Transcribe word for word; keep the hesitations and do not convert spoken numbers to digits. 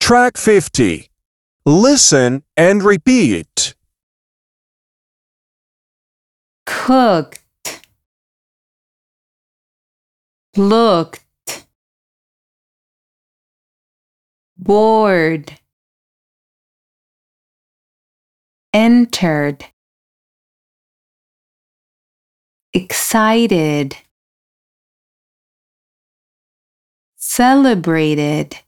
Track fifty. Listen and repeat. Cooked, looked, bored, entered, excited, celebrated,